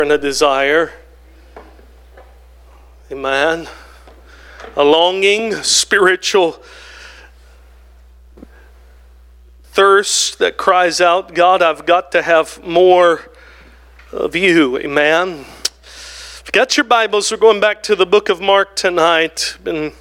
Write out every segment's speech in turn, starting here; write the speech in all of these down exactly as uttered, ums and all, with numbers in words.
and a desire, amen, a longing, spiritual thirst that cries out, God, I've got to have more of you, amen. If you got your Bibles, we're going back to the book of Mark tonight. Been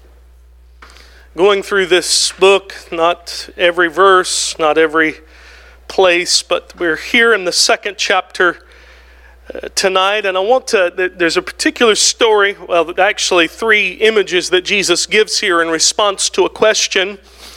going through this book, not every verse, not every place, but we're here in the second chapter uh, tonight, and I want to, there's a particular story, well, actually three images that Jesus gives here in response to a question,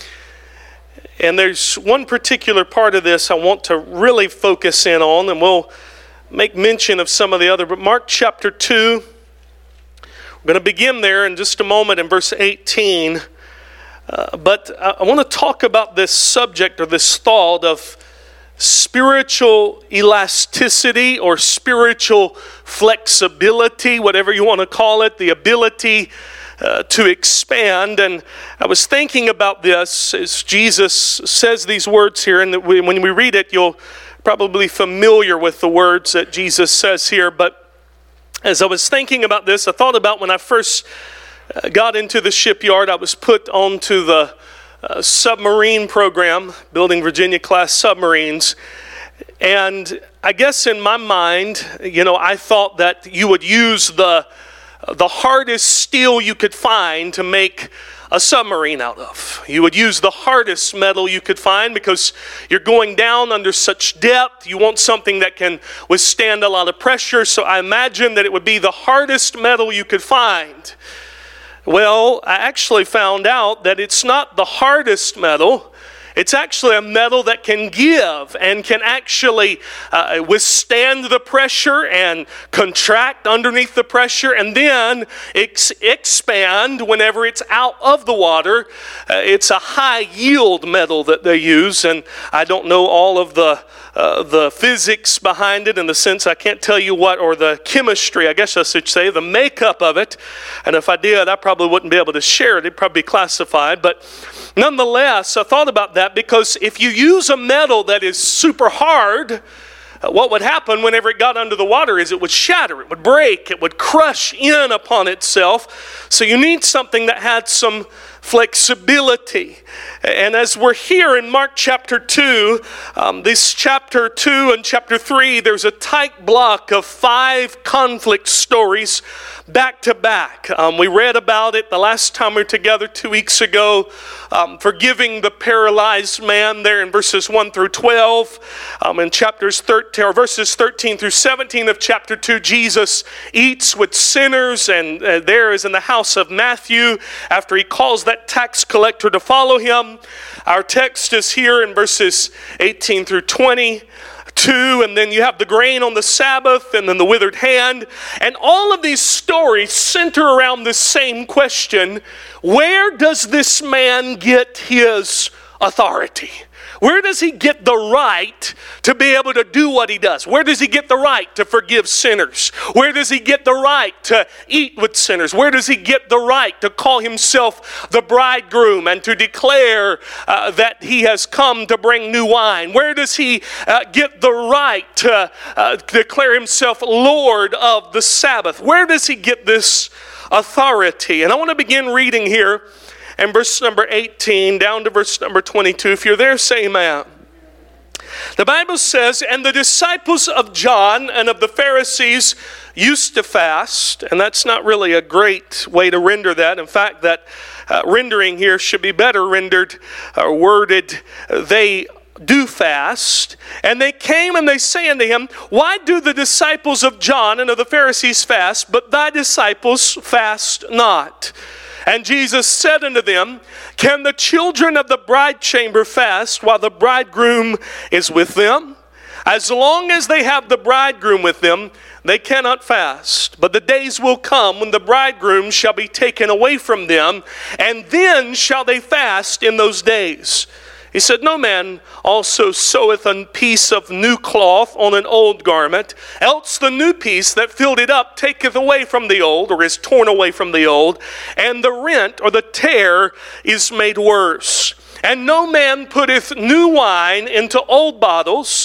and there's one particular part of this I want to really focus in on, and we'll make mention of some of the other, but Mark chapter two, we're going to begin there in just a moment in verse eighteen, uh, but I, I want to talk about this subject or this thought of spiritual elasticity or spiritual flexibility, whatever you want to call it, the ability uh, to expand. And I was thinking about this as Jesus says these words here, and when we read it, you'll probably familiar with the words that Jesus says here. But as I was thinking about this, I thought about when I first got into the shipyard, I was put onto the Uh, submarine program, building Virginia-class submarines, and I guess in my mind, you know, I thought that you would use the the hardest steel you could find to make a submarine out of. You would use the hardest metal you could find because you're going down under such depth. You want something that can withstand a lot of pressure, so I imagined that it would be the hardest metal you could find. Well, I actually found out that it's not the hardest metal. It's actually a metal that can give and can actually uh, withstand the pressure and contract underneath the pressure and then ex- expand whenever it's out of the water. Uh, it's a high yield metal that they use, and I don't know all of the Uh, the physics behind it in the sense I can't tell you what, or the chemistry, I guess I should say, the makeup of it. And if I did, I probably wouldn't be able to share it. It'd probably be classified. But nonetheless, I thought about that because if you use a metal that is super hard, uh, what would happen whenever it got under the water is it would shatter, it would break, it would crush in upon itself. So you need something that had some flexibility. And as we're here in Mark chapter two, um, this chapter two and chapter three, there's a tight block of five conflict stories back to back. Um, we read about it the last time we were together two weeks ago, um, forgiving the paralyzed man there in verses one through twelve. Um, in chapters thirteen, or verses thirteen through seventeen of chapter two, Jesus eats with sinners, and uh, there is in the house of Matthew after he calls that tax collector to follow him. Our text is here in verses eighteen through twenty-two, and then you have the grain on the Sabbath, and then the withered hand, and all of these stories center around this same question: where does this man get his authority? Where does he get the right to be able to do what he does? Where does he get the right to forgive sinners? Where does he get the right to eat with sinners? Where does he get the right to call himself the bridegroom and to declare uh, that he has come to bring new wine? Where does he uh, get the right to uh, declare himself Lord of the Sabbath? Where does he get this authority? And I want to begin reading here and verse number eighteen down to verse number twenty-two. If you're there, say amen. The Bible says, and the disciples of John and of the Pharisees used to fast. And that's not really a great way to render that. In fact, that uh, rendering here should be better rendered or worded, they do fast. And they came and they say unto him, why do the disciples of John and of the Pharisees fast, but thy disciples fast not? And Jesus said unto them, can the children of the bride chamber fast while the bridegroom is with them? As long as they have the bridegroom with them, they cannot fast. But the days will come when the bridegroom shall be taken away from them, and then shall they fast in those days. He said, no man also seweth a piece of new cloth on an old garment, else the new piece that filled it up taketh away from the old, or is torn away from the old, and the rent or the tear is made worse. And no man putteth new wine into old bottles.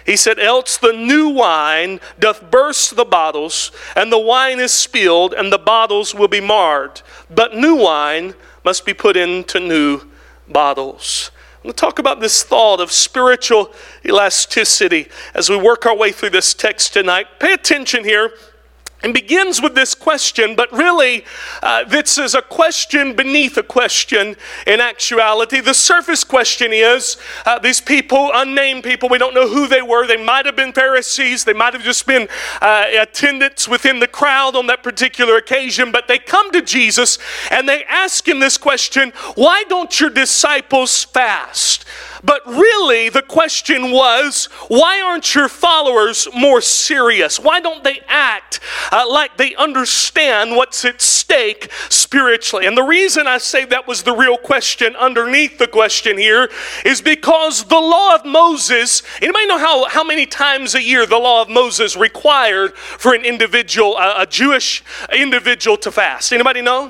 He said, else the new wine doth burst the bottles, and the wine is spilled, and the bottles will be marred. But new wine must be put into new bottles. I'm going to talk about this thought of spiritual elasticity as we work our way through this text tonight. Pay attention here. And begins with this question, but really uh, this is a question beneath a question in actuality. The surface question is, uh, these people, unnamed people, we don't know who they were. They might have been Pharisees. They might have just been uh, attendants within the crowd on that particular occasion. But they come to Jesus and they ask him this question, why don't your disciples fast? But really the question was, why aren't your followers more serious? Why don't they act uh, like they understand what's at stake spiritually? And the reason I say that was the real question underneath the question here is because the law of Moses, anybody know how, how many times a year the law of Moses required for an individual, uh, a Jewish individual to fast? Anybody know?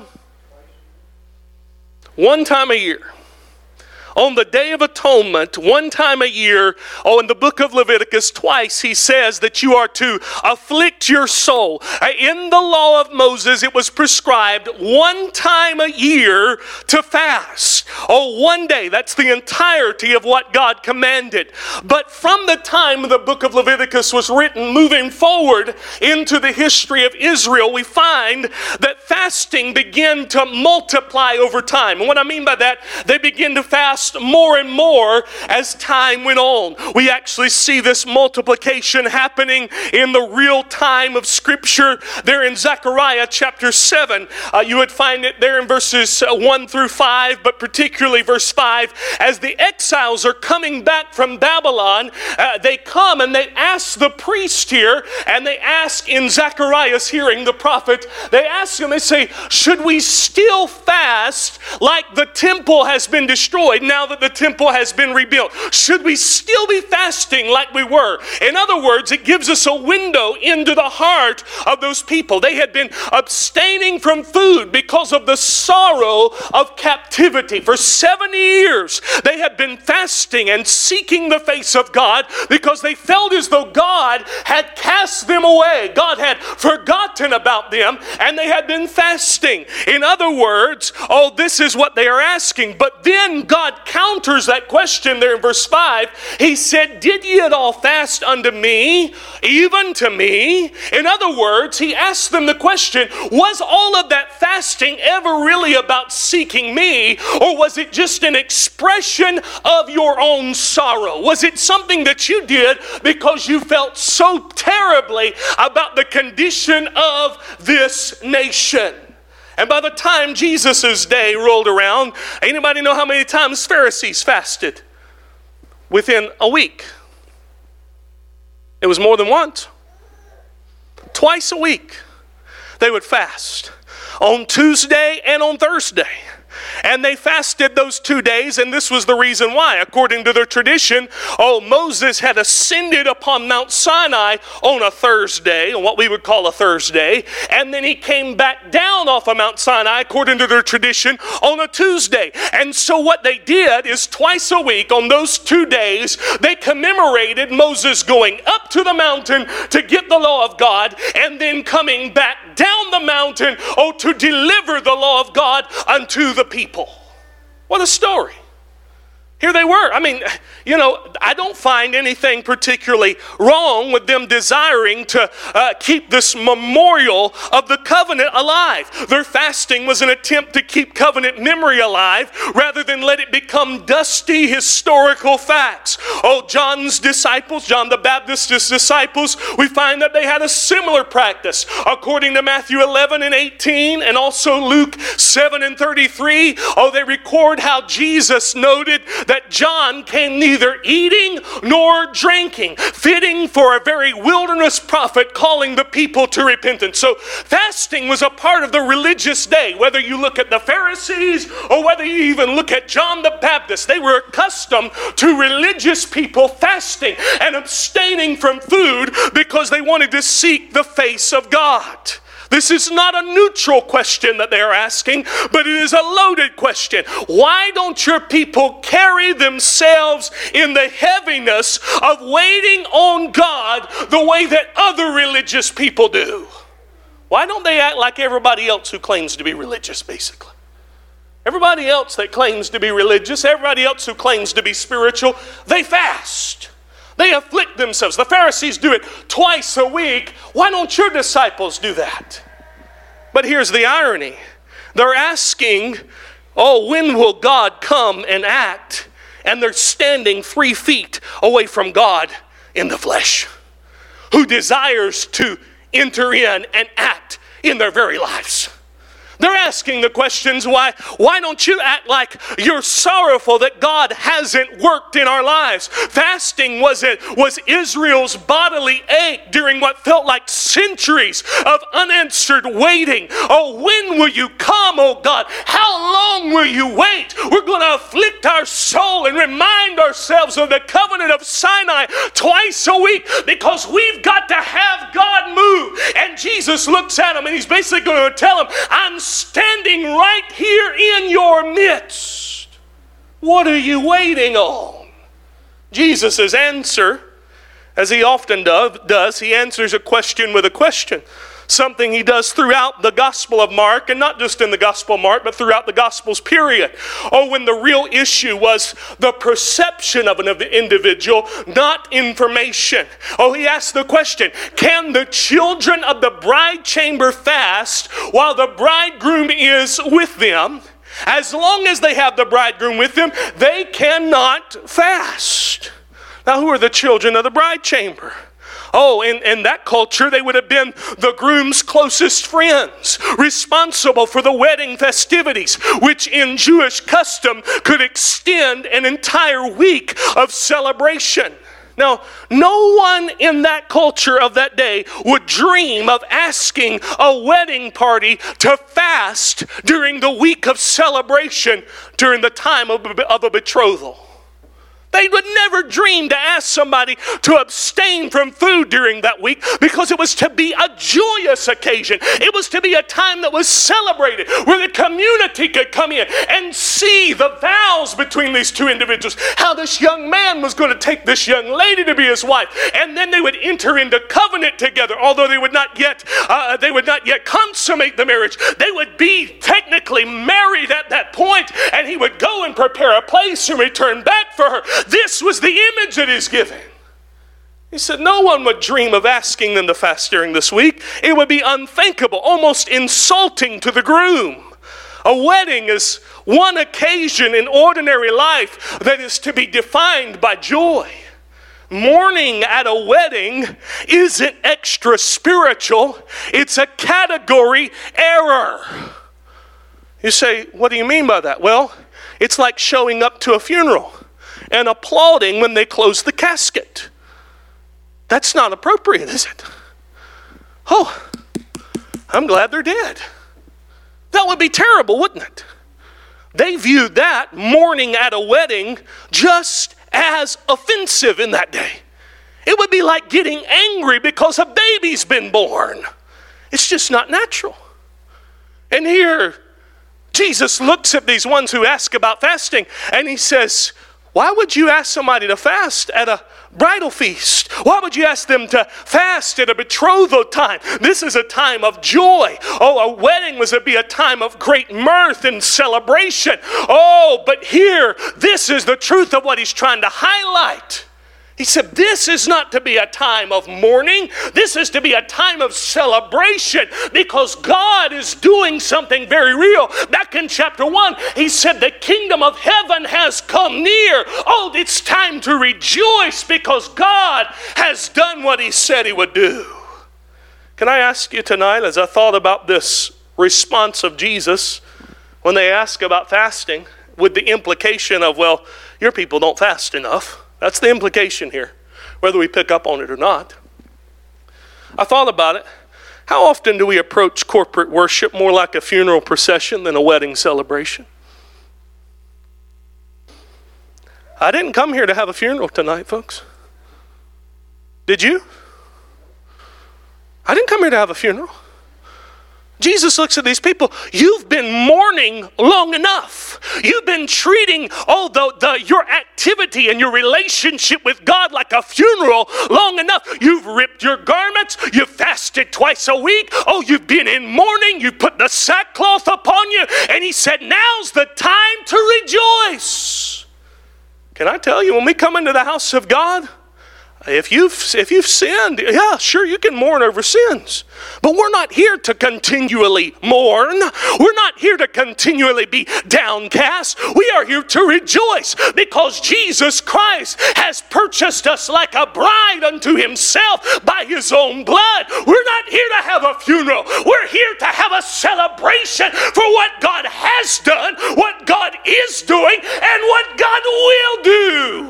One time a year. On the Day of Atonement, one time a year, oh, in the book of Leviticus, twice he says that you are to afflict your soul. In the law of Moses, it was prescribed one time a year to fast. Oh, one day. That's the entirety of what God commanded. But from the time the book of Leviticus was written, moving forward into the history of Israel, we find that fasting began to multiply over time. And what I mean by that, they begin to fast more and more as time went on. We actually see this multiplication happening in the real time of Scripture. There in Zechariah chapter seven, uh, you would find it there in verses one through five, but particularly verse five. As the exiles are coming back from Babylon, uh, they come and they ask the priest here, and they ask in Zechariah's hearing, the prophet, they ask him, they say, should we still fast like the temple has been destroyed now that the temple has been rebuilt? Should we still be fasting like we were? In other words, it gives us a window into the heart of those people. They had been abstaining from food because of the sorrow of captivity. For seventy years, they had been fasting and seeking the face of God because they felt as though God had cast them away. God had forgotten about them, and they had been fasting. In other words, oh, this is what they are asking. But then God counters that question there in verse five. He said, did ye at all fast unto me, even to me? In other words, he asked them the question, was all of that fasting ever really about seeking me, or was it just an expression of your own sorrow? Was it something that you did because you felt so terribly about the condition of this nation? And by the time Jesus' day rolled around, anybody know how many times Pharisees fasted? Within a week. It was more than once. Twice a week they would fast. On Tuesday and on Thursday. And they fasted those two days, and this was the reason why. According to their tradition, oh, Moses had ascended upon Mount Sinai on a Thursday, on what we would call a Thursday, and then he came back down off of Mount Sinai, according to their tradition, on a Tuesday. And so what they did is twice a week, on those two days, they commemorated Moses going up to the mountain to get the law of God, and then coming back down the mountain, oh, to deliver the law of God unto the people. What a story. Here they were. I mean, you know, I don't find anything particularly wrong with them desiring to uh, keep this memorial of the covenant alive. Their fasting was an attempt to keep covenant memory alive rather than let it become dusty historical facts. Oh, John's disciples, John the Baptist's disciples, we find that they had a similar practice. According to Matthew eleven and eighteen and also Luke seven and thirty-three, oh, they record how Jesus noted that John came neither eating nor drinking, fitting for a very wilderness prophet calling the people to repentance. So fasting was a part of the religious day. Whether you look at the Pharisees or whether you even look at John the Baptist, they were accustomed to religious people fasting and abstaining from food because they wanted to seek the face of God. This is not a neutral question that they are asking, but it is a loaded question. Why don't your people carry themselves in the heaviness of waiting on God the way that other religious people do? Why don't they act like everybody else who claims to be religious, basically? Everybody else that claims to be religious, everybody else who claims to be spiritual, they fast. They afflict themselves. The Pharisees do it twice a week. Why don't your disciples do that? But here's the irony. They're asking, oh, when will God come and act? And they're standing three feet away from God in the flesh, who desires to enter in and act in their very lives. They're asking the questions, why, why don't you act like you're sorrowful that God hasn't worked in our lives? Fasting was, it, was Israel's bodily ache during what felt like centuries of unanswered waiting. Oh, when will you come, oh God? How long will you wait? We're going to afflict our soul and remind ourselves of the covenant of Sinai twice a week because we've got to have God move. And Jesus looks at them and he's basically going to tell them, I'm standing right here in your midst. What are you waiting on? Jesus' answer, as he often do, does, he answers a question with a question. Something he does throughout the Gospel of Mark, and not just in the Gospel of Mark, but throughout the Gospels, period. Oh, when the real issue was the perception of an individual, not information. Oh, he asked the question, can the children of the bride chamber fast while the bridegroom is with them? As long as they have the bridegroom with them, they cannot fast. Now, who are the children of the bride chamber? Oh, in, in that culture, they would have been the groom's closest friends, responsible for the wedding festivities, which in Jewish custom could extend an entire week of celebration. Now, no one in that culture of that day would dream of asking a wedding party to fast during the week of celebration during the time of, of a betrothal. They would never dream to ask somebody to abstain from food during that week because it was to be a joyous occasion. It was to be a time that was celebrated where the community could come in and see the vows between these two individuals, how this young man was going to take this young lady to be his wife, and then they would enter into covenant together. Although they would not yet uh, they would not yet consummate the marriage, they would be technically married at that point, and he would go and prepare a place and return back for her. This was the image that he's giving. He said no one would dream of asking them to fast during this week. It would be unthinkable, almost insulting to the groom. A wedding is one occasion in ordinary life that is to be defined by joy. Mourning at a wedding isn't extra spiritual. It's a category error. You say, what do you mean by that? Well, it's like showing up to a funeral and applauding when they close the casket. That's not appropriate, is it? Oh, I'm glad they're dead. That would be terrible, wouldn't it? They viewed that mourning at a wedding just as offensive in that day. It would be like getting angry because a baby's been born. It's just not natural. And here, Jesus looks at these ones who ask about fasting, and he says, why would you ask somebody to fast at a bridal feast? Why would you ask them to fast at a betrothal time? This is a time of joy. Oh, a wedding was to be a time of great mirth and celebration. Oh, but here, this is the truth of what he's trying to highlight. He said, this is not to be a time of mourning. This is to be a time of celebration because God is doing something very real. Back in chapter one, he said, the kingdom of heaven has come near. Oh, it's time to rejoice because God has done what he said he would do. Can I ask you tonight, as I thought about this response of Jesus when they ask about fasting, with the implication of, well, your people don't fast enough. That's the implication here, whether we pick up on it or not. I thought about it. How often do we approach corporate worship more like a funeral procession than a wedding celebration? I didn't come here to have a funeral tonight, folks. Did you? I didn't come here to have a funeral. Jesus looks at these people. You've been mourning long enough. You've been treating oh, the, the, your activity and your relationship with God like a funeral long enough. You've ripped your garments. You've fasted twice a week. Oh, you've been in mourning. You put the sackcloth upon you. And he said, now's the time to rejoice. Can I tell you, when we come into the house of God, If you've, if you've sinned, yeah, sure, you can mourn over sins. But we're not here to continually mourn. We're not here to continually be downcast. We are here to rejoice because Jesus Christ has purchased us like a bride unto himself by his own blood. We're not here to have a funeral. We're here to have a celebration for what God has done, what God is doing, and what God will do.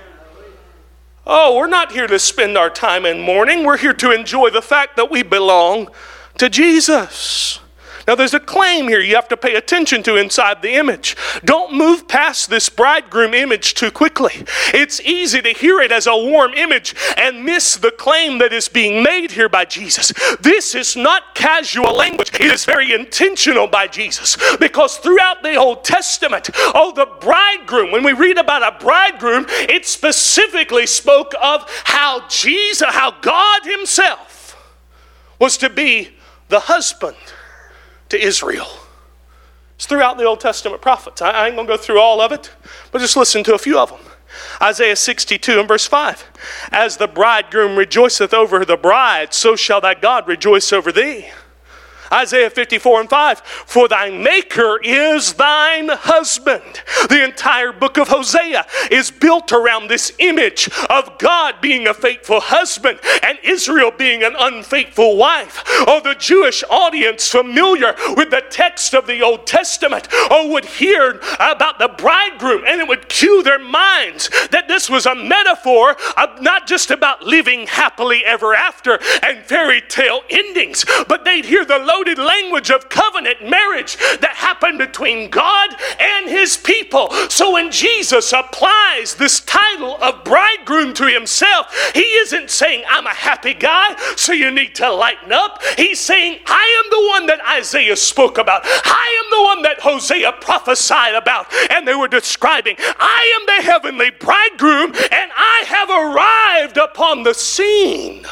Oh, we're not here to spend our time in mourning. We're here to enjoy the fact that we belong to Jesus. Now, there's a claim here you have to pay attention to inside the image. Don't move past this bridegroom image too quickly. It's easy to hear it as a warm image and miss the claim that is being made here by Jesus. This is not casual language. It is very intentional by Jesus, because throughout the Old Testament, oh, the bridegroom, when we read about a bridegroom, it specifically spoke of how Jesus, how God himself was to be the husband to Israel. It's throughout the Old Testament prophets. I ain't going to go through all of it, but just listen to a few of them. Isaiah sixty-two and verse five. As the bridegroom rejoiceth over the bride, so shall thy God rejoice over thee. Isaiah fifty-four and five. For thy maker is thine husband. The entire book of Hosea is built around this image of God being a faithful husband and Israel being an unfaithful wife. Oh, the Jewish audience familiar with the text of the Old Testament, oh, would hear about the bridegroom, and it would cue their minds that this was a metaphor of not just about living happily ever after and fairy tale endings, but they'd hear the loaded language of covenant marriage that happened between God and his people. So when Jesus applies this title of bridegroom to himself, he isn't saying, I'm a happy guy, so you need to lighten up. He's saying, I am the one that Isaiah spoke about. I am the one that Hosea prophesied about. And they were describing, I am the heavenly bridegroom, and I have arrived upon the scene.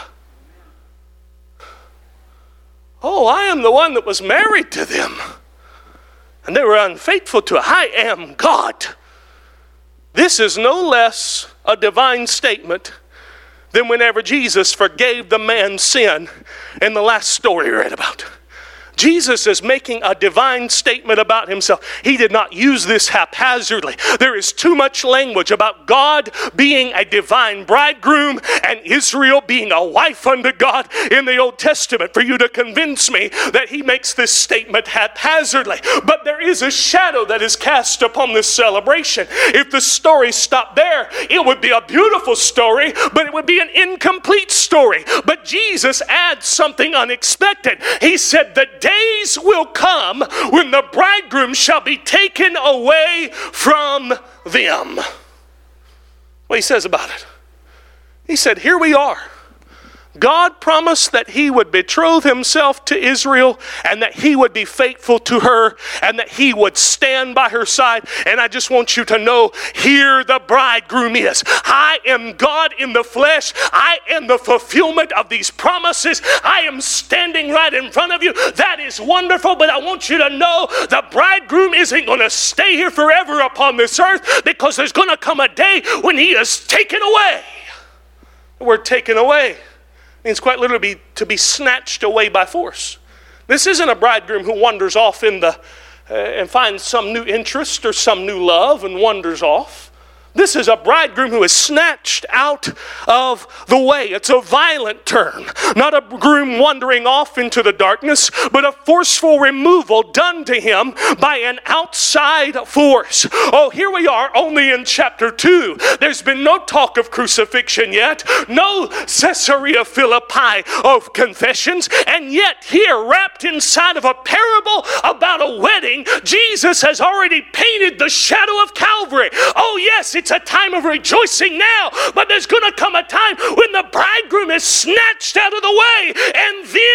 Oh, I am the one that was married to them, and they were unfaithful to it. I am God. This is no less a divine statement than whenever Jesus forgave the man's sin in the last story we read about. Jesus is making a divine statement about himself. He did not use this haphazardly. There is too much language about God being a divine bridegroom and Israel being a wife unto God in the Old Testament for you to convince me that he makes this statement haphazardly. But there is a shadow that is cast upon this celebration. If the story stopped there, it would be a beautiful story, but it would be an incomplete story. But Jesus adds something unexpected. He said, the days will come when the bridegroom shall be taken away from them. What he says about it. He said, here we are. God promised that he would betroth himself to Israel and that he would be faithful to her and that he would stand by her side. And I just want you to know, here the bridegroom is. I am God in the flesh. I am the fulfillment of these promises. I am standing right in front of you. That is wonderful, but I want you to know the bridegroom isn't going to stay here forever upon this earth, because there's going to come a day when he is taken away. The word taken away means quite literally be, to be snatched away by force. This isn't a bridegroom who wanders off in the uh, and finds some new interest or some new love and wanders off. This is a bridegroom who is snatched out of the way. It's a violent term. Not a groom wandering off into the darkness, but a forceful removal done to him by an outside force. Oh, here we are only in chapter two. There's been no talk of crucifixion yet. No Caesarea Philippi of confessions. And yet here, wrapped inside of a parable about a wedding, Jesus has already painted the shadow of Calvary. Oh yes, it's It's a time of rejoicing now, but there's going to come a time when the bridegroom is snatched out of the way, and then there's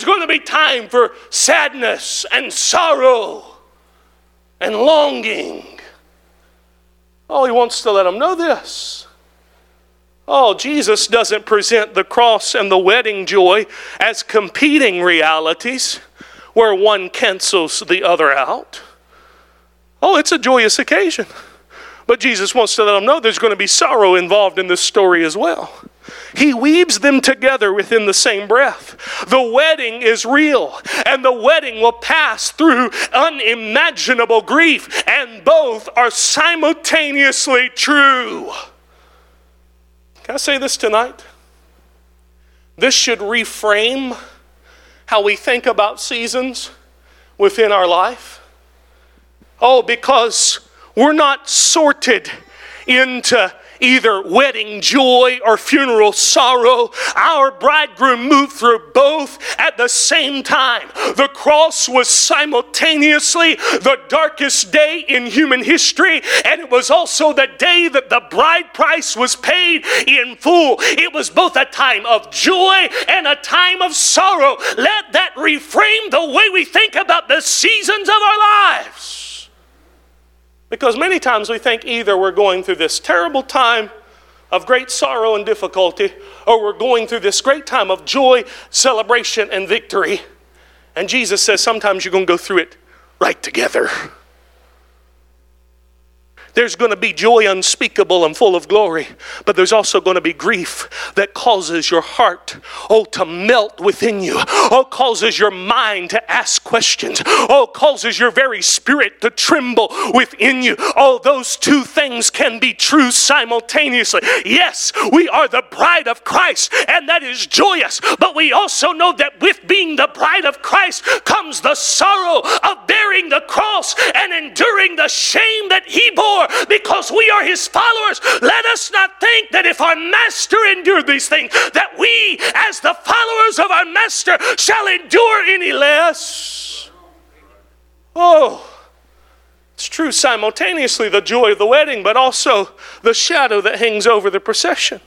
going to be time for sadness and sorrow and longing. Oh, he wants to let them know this. Oh, Jesus doesn't present the cross and the wedding joy as competing realities where one cancels the other out. Oh, it's a joyous occasion. But Jesus wants to let them know there's going to be sorrow involved in this story as well. He weaves them together within the same breath. The wedding is real, and the wedding will pass through unimaginable grief, and both are simultaneously true. Can I say this tonight? This should reframe how we think about seasons within our life. Oh, because we're not sorted into either wedding joy or funeral sorrow. Our bridegroom moved through both at the same time. The cross was simultaneously the darkest day in human history, and it was also the day that the bride price was paid in full. It was both a time of joy and a time of sorrow. Let that reframe the way we think about the seasons of our lives. Because many times we think either we're going through this terrible time of great sorrow and difficulty, or we're going through this great time of joy, celebration, and victory. And Jesus says sometimes you're going to go through it right together. There's going to be joy unspeakable and full of glory, but there's also going to be grief that causes your heart, oh, to melt within you. Oh, causes your mind to ask questions. Oh, causes your very spirit to tremble within you. Oh, those two things can be true simultaneously. Yes, we are the bride of Christ, and that is joyous, but we also know that with being the bride of Christ comes the sorrow of bearing the cross and enduring the shame that he bore. Because we are his followers, let us not think that if our master endured these things, that we as the followers of our master shall endure any less. Oh, it's true simultaneously the joy of the wedding, but also the shadow that hangs over the procession.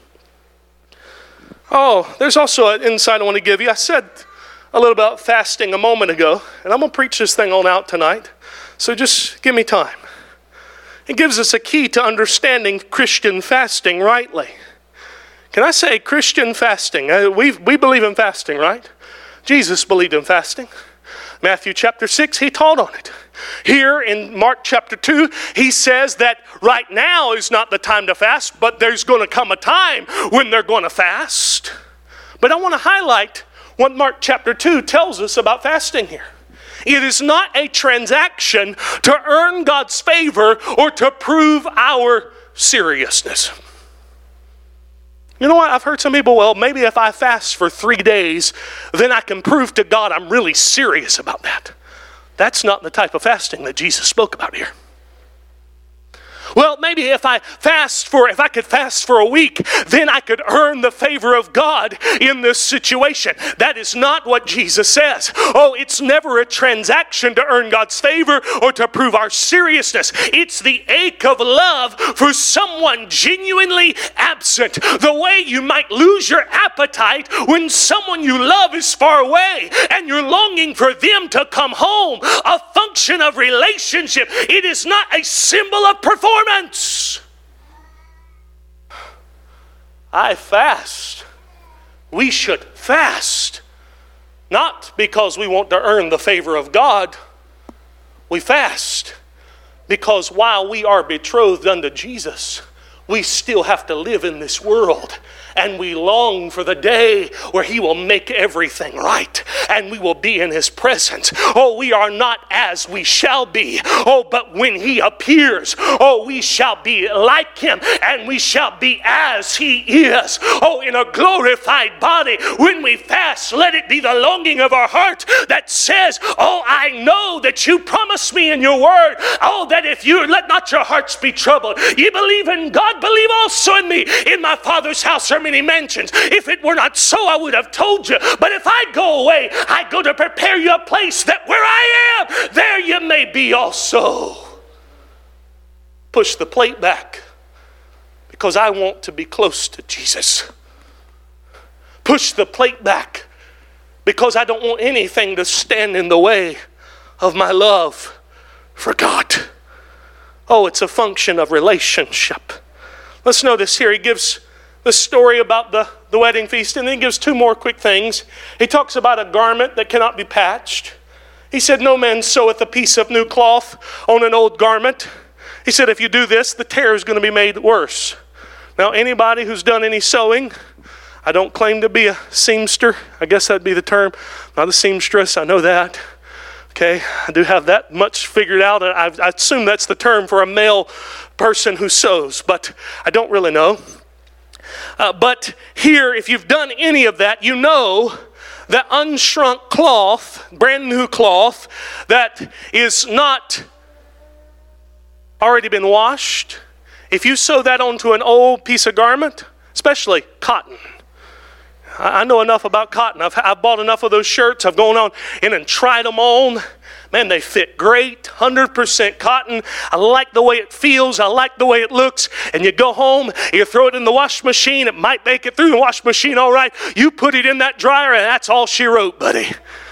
Oh, there's also an insight I want to give you. I said a little about fasting a moment ago, and I'm going to preach this thing on out tonight, so just give me time. It gives us a key to understanding Christian fasting rightly. Can I say Christian fasting? Uh, we we believe in fasting, right? Jesus believed in fasting. Matthew chapter six, he taught on it. Here in Mark chapter two, he says that right now is not the time to fast, but there's going to come a time when they're going to fast. But I want to highlight what Mark chapter two tells us about fasting here. It is not a transaction to earn God's favor or to prove our seriousness. You know what? I've heard some people, well, maybe if I fast for three days, then I can prove to God I'm really serious about that. That's not the type of fasting that Jesus spoke about here. Well, maybe if I fast for, if I could fast for a week, then I could earn the favor of God in this situation. That is not what Jesus says. Oh, it's never a transaction to earn God's favor or to prove our seriousness. It's the ache of love for someone genuinely absent. The way you might lose your appetite when someone you love is far away and you're longing for them to come home. A function of relationship. It is not a symbol of performance. I fast. We should fast. Not because we want to earn the favor of God. We fast because while we are betrothed unto Jesus, we still have to live in this world. And we long for the day where he will make everything right and we will be in his presence. Oh, we are not as we shall be. Oh, but when he appears, oh, we shall be like him and we shall be as he is. Oh, in a glorified body. When we fast, let it be the longing of our heart that says, oh, I know that you promised me in your word. Oh, that if you let not your hearts be troubled. You believe in God, believe also in me. In my Father's house are many mansions. If it were not so, I would have told you. But if I go away, I go to prepare you a place that where I am, there you may be also. Push the plate back because I want to be close to Jesus. Push the plate back because I don't want anything to stand in the way of my love for God. Oh, it's a function of relationship. Let's notice here, he gives the story about the, the wedding feast, and then he gives two more quick things. He talks about a garment that cannot be patched. He said, no man seweth a piece of new cloth on an old garment. He said, if you do this, the tear is going to be made worse. Now, anybody who's done any sewing, I don't claim to be a seamster. I guess that'd be the term. Not a seamstress, I know that. Okay, I do have that much figured out. And I, I assume that's the term for a male person who sews, but I don't really know. Uh, but here, if you've done any of that, you know that unshrunk cloth, brand new cloth, that is not already been washed, if you sew that onto an old piece of garment, especially cotton. I know enough about cotton. I've, I've bought enough of those shirts. I've gone on in and tried them on. Man, they fit great. one hundred percent cotton. I like the way it feels. I like the way it looks. And you go home, you throw it in the wash machine. It might make it through the wash machine all right. You put it in that dryer, and that's all she wrote, buddy.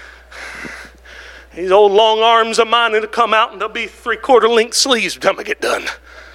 These old long arms of mine, it'll come out, and they'll be three-quarter length sleeves by the time I get done.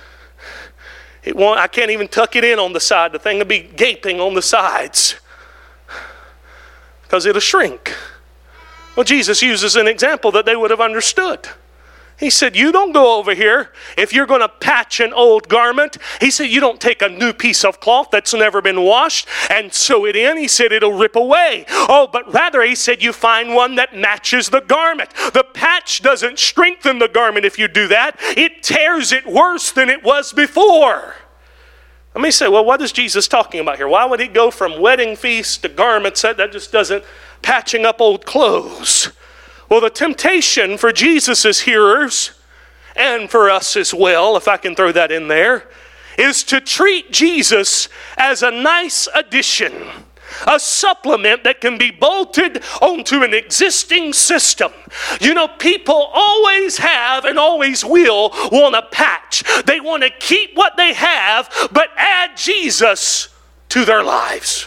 It won't, I can't even tuck it in on the side. The thing will be gaping on the sides because it'll shrink. Well, Jesus uses an example that they would have understood. He said, you don't go over here. If you're going to patch an old garment, he said, you don't take a new piece of cloth that's never been washed and sew it in. He said, it'll rip away. Oh, but rather, he said, you find one that matches the garment. The patch doesn't strengthen the garment if you do that. It tears it worse than it was before. Let me say, well, what is Jesus talking about here? Why would he go from wedding feast to garments? That, that just doesn't, patching up old clothes. Well, the temptation for Jesus' hearers, and for us as well, if I can throw that in there, is to treat Jesus as a nice addition, a supplement that can be bolted onto an existing system. You know, people always have and always will want a patch. They want to keep what they have, but add Jesus to their lives.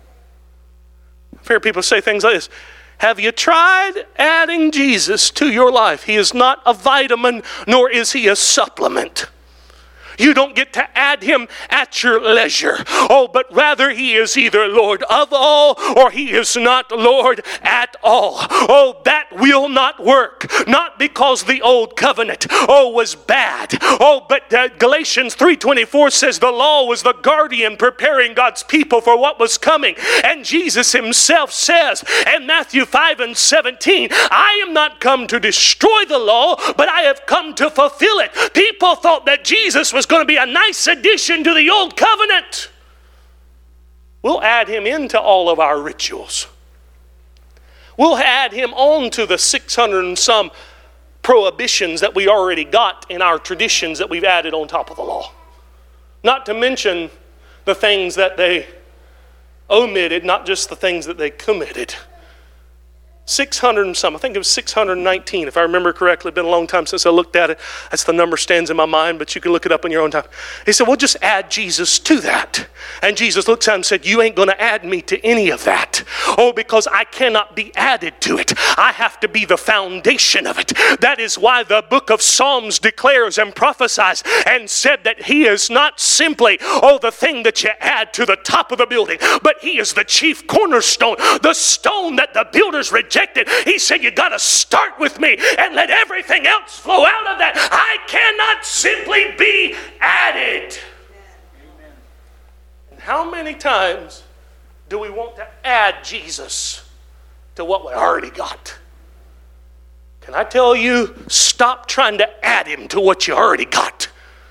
I've heard people say things like this. Have you tried adding Jesus to your life? He is not a vitamin, nor is he a supplement. You don't get to add him at your leisure. Oh, but rather he is either Lord of all or he is not Lord at all. Oh, that will not work. Not because the old covenant, oh, was bad. Oh, but uh, Galatians three twenty-four says the law was the guardian preparing God's people for what was coming. And Jesus himself says in Matthew five and seventeen, I am not come to destroy the law, but I have come to fulfill it. People thought that Jesus was going to be a nice addition to the old covenant. We'll add him into all of our rituals. We'll add him on to the six hundred and some prohibitions that we already got in our traditions that we've added on top of the law. Not to mention the things that they omitted, not just the things that they committed. six hundred and some, I think it was six hundred nineteen, if I remember correctly. It's been a long time since I looked at it. That's the number stands in my mind, but you can look it up in your own time. He said, well, just add Jesus to that. And Jesus looked at him and said, you ain't going to add me to any of that. Oh, because I cannot be added to it. I have to be the foundation of it. That is why the book of Psalms declares and prophesies and said that he is not simply, oh, the thing that you add to the top of the building, but he is the chief cornerstone, the stone that the builders rejected. He said, you got to start with me and let everything else flow out of that. I cannot simply be added. Amen. And how many times do we want to add Jesus to what we already got? Can I tell you, stop trying to add him to what you already got.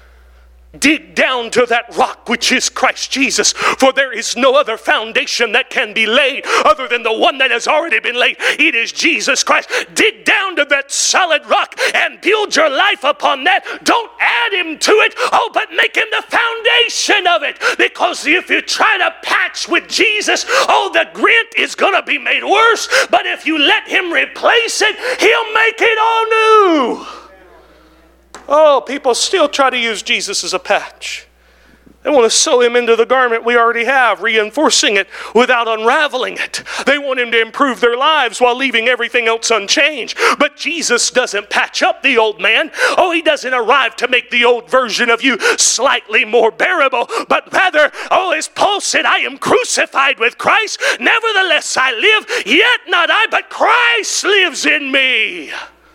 Dig down to that rock which is Christ Jesus, for there is no other foundation that can be laid other than the one that has already been laid. It is Jesus Christ. Dig down to that solid rock and build your life upon that. Don't add him to it, oh, but make him the foundation of it. Because if you try to patch with Jesus, oh, the grint is going to be made worse. But if you let him replace it, he'll make it all new. Oh, people still try to use Jesus as a patch. They want to sew him into the garment we already have, reinforcing it without unraveling it. They want him to improve their lives while leaving everything else unchanged. But Jesus doesn't patch up the old man. Oh, he doesn't arrive to make the old version of you slightly more bearable, but rather, oh, as Paul said, I am crucified with Christ. Nevertheless I live, yet not I, but Christ lives in me.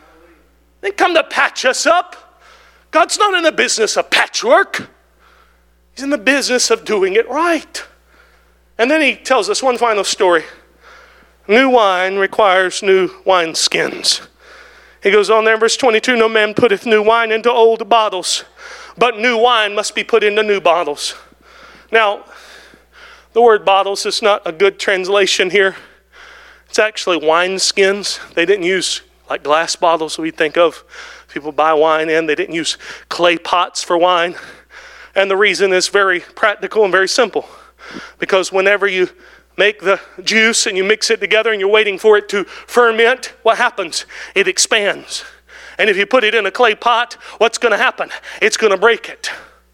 They come to patch us up. God's not in the business of patchwork. He's in the business of doing it right. And then he tells us one final story. New wine requires new wineskins. He goes on there in verse twenty-two, no man putteth new wine into old bottles, but new wine must be put into new bottles. Now, the word bottles is not a good translation here. It's actually wineskins. They didn't use like glass bottles we think of. People buy wine in. They didn't use clay pots for wine. And the reason is very practical and very simple. Because whenever you make the juice and you mix it together and you're waiting for it to ferment, what happens? It expands. And if you put it in a clay pot, what's going to happen? It's going to break it.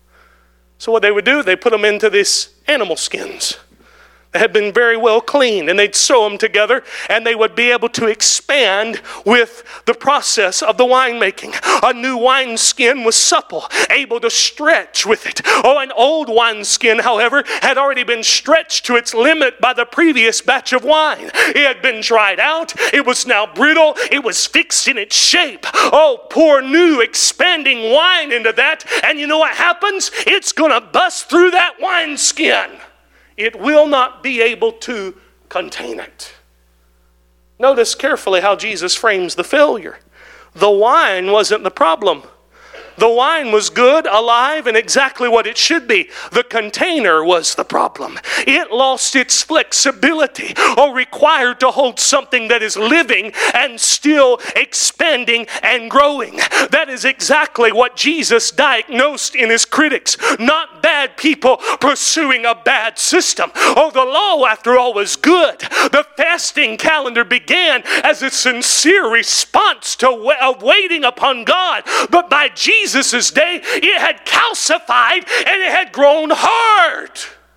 So what they would do, they put them into these animal skins. They had been very well cleaned, and they'd sew them together, and they would be able to expand with the process of the winemaking. A new wineskin was supple, able to stretch with it. Oh, an old wineskin, however, had already been stretched to its limit by the previous batch of wine. It had been dried out. It was now brittle. It was fixed in its shape. Oh, pour new expanding wine into that, and you know what happens? It's going to bust through that wineskin. It will not be able to contain it. Notice carefully how Jesus frames the failure. The wine wasn't the problem. The wine was good, alive, and exactly what it should be. The container was the problem. It lost its flexibility, or required to hold something that is living and still expanding and growing. That is exactly what Jesus diagnosed in his critics. Not bad people pursuing a bad system. Oh, the law, after all, was good. The fasting calendar began as a sincere response to of waiting upon God. But by Jesus' Jesus' day, it had calcified and it had grown hard.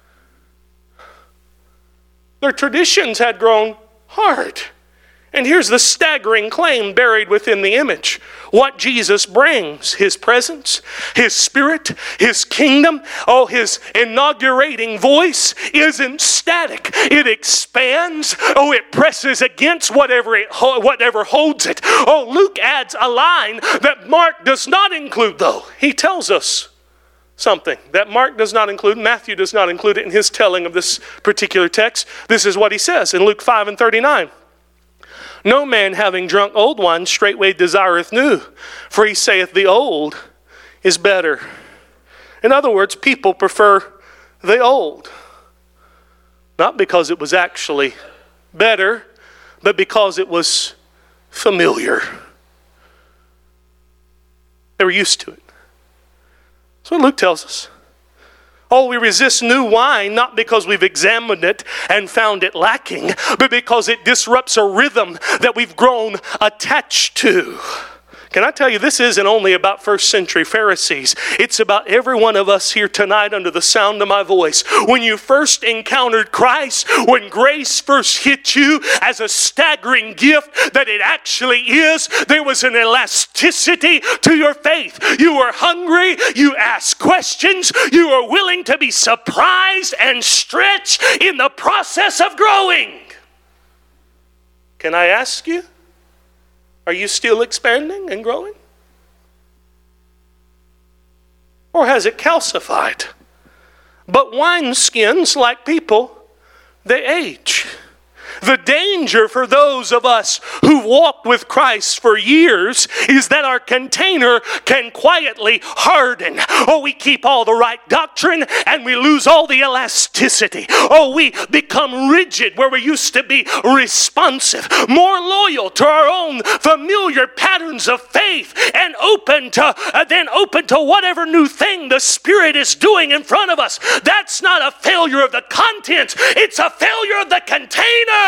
Their traditions had grown hard. And here's the staggering claim buried within the image. What Jesus brings, his presence, his spirit, his kingdom, oh, his inaugurating voice isn't static. It expands. Oh, it presses against whatever it whatever holds it. Oh, Luke adds a line that Mark does not include, though. He tells us something that Mark does not include. Matthew does not include it in his telling of this particular text. This is what he says in Luke five and thirty-nine. No man having drunk old wine straightway desireth new, for he saith the old is better. In other words, people prefer the old. Not because it was actually better, but because it was familiar. They were used to it. That's what Luke tells us. Oh, we resist new wine not because we've examined it and found it lacking, but because it disrupts a rhythm that we've grown attached to. Can I tell you, this isn't only about first century Pharisees. It's about every one of us here tonight under the sound of my voice. When you first encountered Christ, when grace first hit you as a staggering gift that it actually is, there was an elasticity to your faith. You were hungry, you asked questions, you were willing to be surprised and stretched in the process of growing. Can I ask you? Are you still expanding and growing? Or has it calcified? But wineskins, like people, they age. The danger for those of us who've walked with Christ for years is that our container can quietly harden. Oh, we keep all the right doctrine and we lose all the elasticity. Oh, we become rigid where we used to be responsive, more loyal to our own familiar patterns of faith, and open to uh, then open to whatever new thing the Spirit is doing in front of us. That's not a failure of the content. It's a failure of the container.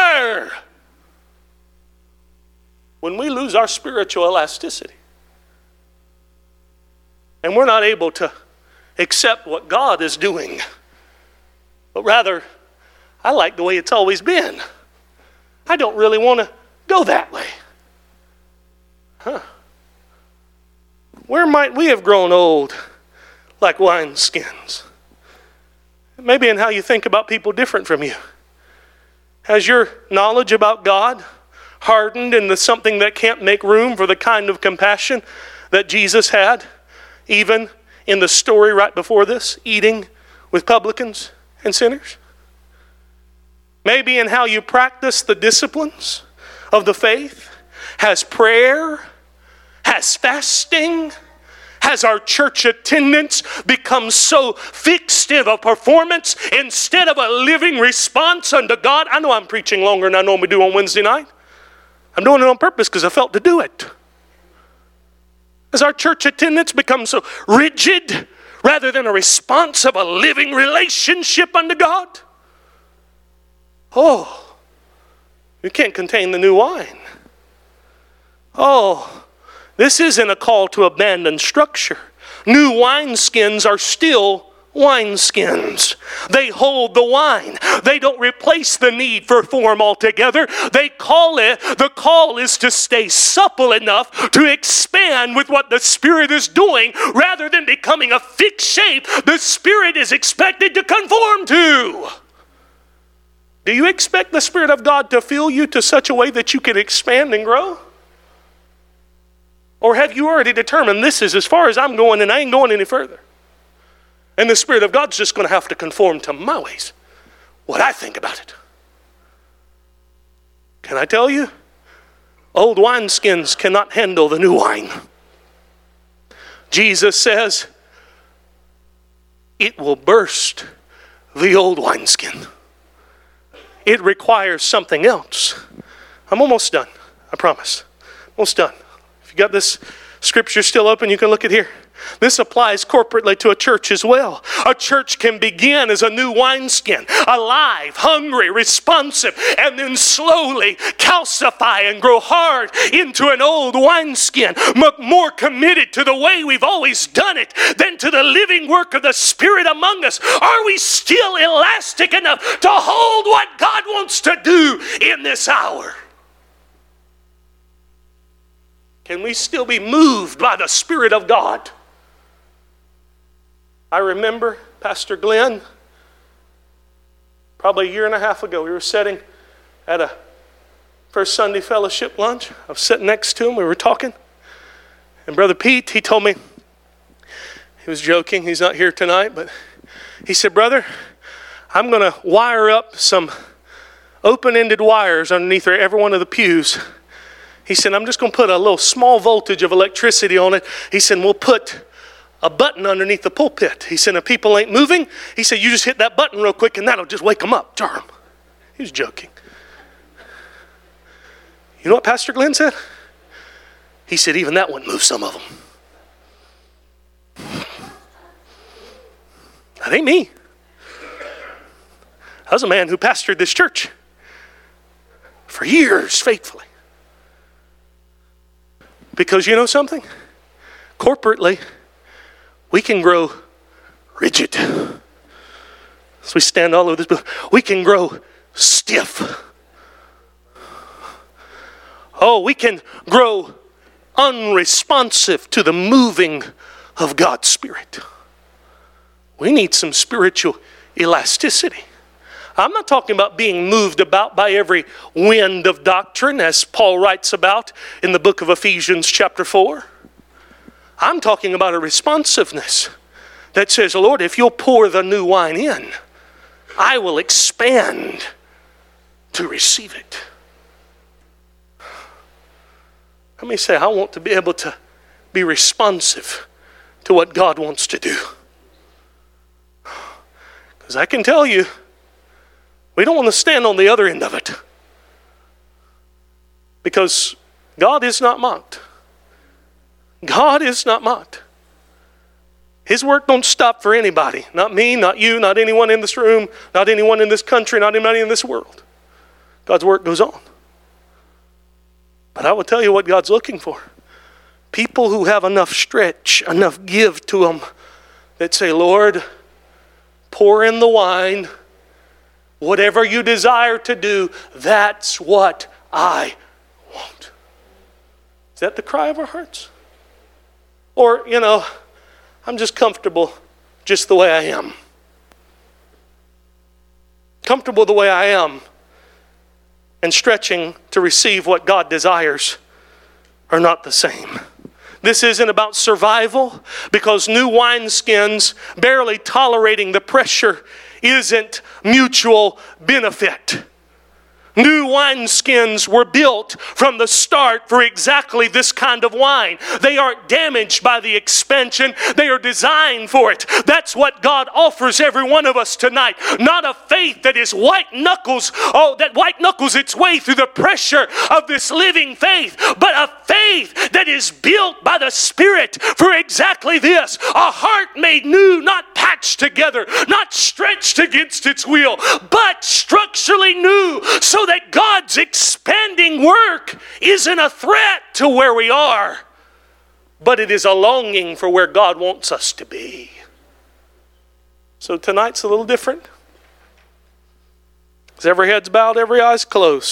When we lose our spiritual elasticity and we're not able to accept what God is doing, but rather, I like the way it's always been. I don't really want to go that way. Huh. Where might we have grown old like wineskins? Maybe in how you think about people different from you. Has your knowledge about God hardened into something that can't make room for the kind of compassion that Jesus had, even in the story right before this, eating with publicans and sinners? Maybe in how you practice the disciplines of the faith. Has prayer, has fasting, has our church attendance become so fixed in a performance instead of a living response unto God? I know I'm preaching longer than I normally do on Wednesday night. I'm doing it on purpose because I felt to do it. Has our church attendance become so rigid rather than a response of a living relationship unto God? Oh, you can't contain the new wine. Oh, this isn't a call to abandon structure. New wineskins are still wineskins. They hold the wine. They don't replace the need for form altogether. They call it, the call is to stay supple enough to expand with what the Spirit is doing rather than becoming a fixed shape the Spirit is expected to conform to. Do you expect the Spirit of God to fill you to such a way that you can expand and grow? Or have you already determined this is as far as I'm going and I ain't going any further? And the Spirit of God's just going to have to conform to my ways, what I think about it. Can I tell you? Old wineskins cannot handle the new wine. Jesus says, it will burst the old wineskin. It requires something else. I'm almost done, I promise. Almost done. If you got this scripture still open, you can look at here. This applies corporately to a church as well. A church can begin as a new wineskin, alive, hungry, responsive, and then slowly calcify and grow hard into an old wineskin, more committed to the way we've always done it than to the living work of the Spirit among us. Are we still elastic enough to hold what God wants to do in this hour? Can we still be moved by the Spirit of God? I remember Pastor Glenn, probably a year and a half ago, we were sitting at a First Sunday Fellowship lunch. I was sitting next to him, we were talking. And Brother Pete, he told me, he was joking, he's not here tonight, but he said, brother, I'm going to wire up some open-ended wires underneath every one of the pews. He said, I'm just going to put a little small voltage of electricity on it. He said, we'll put a button underneath the pulpit. He said, if people ain't moving, he said, you just hit that button real quick and that'll just wake them up, jar them. He was joking. You know what Pastor Glenn said? He said, even that wouldn't move some of them. That ain't me. I was a man who pastored this church for years faithfully. Because you know something? Corporately, we can grow rigid. As we stand all over this building, we can grow stiff. Oh, we can grow unresponsive to the moving of God's Spirit. We need some spiritual elasticity. I'm not talking about being moved about by every wind of doctrine, as Paul writes about in the book of Ephesians chapter four. I'm talking about a responsiveness that says, Lord, if you'll pour the new wine in, I will expand to receive it. Let me say, I want to be able to be responsive to what God wants to do. Because I can tell you, we don't want to stand on the other end of it. Because God is not mocked. God is not mocked. His work don't stop for anybody. Not me, not you, not anyone in this room, not anyone in this country, not anybody in this world. God's work goes on. But I will tell you what God's looking for. People who have enough stretch, enough give to them, that say, Lord, pour in the wine. Whatever you desire to do, that's what I want. Is that the cry of our hearts? Or, you know, I'm just comfortable just the way I am. Comfortable the way I am and stretching to receive what God desires are not the same. This isn't about survival, because new wineskins barely tolerating the pressure isn't mutual benefit. New wineskins were built from the start for exactly this kind of wine. They aren't damaged by the expansion. They are designed for it. That's what God offers every one of us tonight. Not a faith that is white knuckles, oh, that white knuckles its way through the pressure of this living faith, but a faith that is built by the Spirit for exactly this. A heart made new, not patched together, not stretched against its will, but structurally new, so that God's expanding work isn't a threat to where we are, but it is a longing for where God wants us to be. So tonight's a little different. As every head's bowed, every eye's closed.